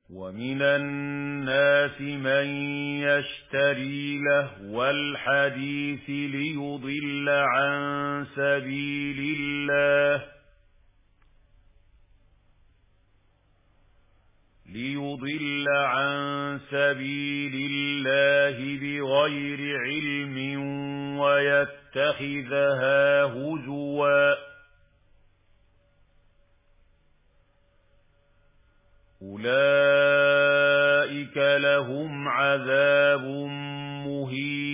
وَمِنَ النَّاسِ مَن يَشْتَرِي لَهْوَ الْحَدِيثِ لِيُضِلَّ عَن سَبِيلِ اللَّهِ بِغَيْرِ عِلْمٍ وَيَتَّخِذَهَا هُزُوًا ۚ أُولَٰئِكَ لَهُمْ عَذَابٌ مُّهِينٌ.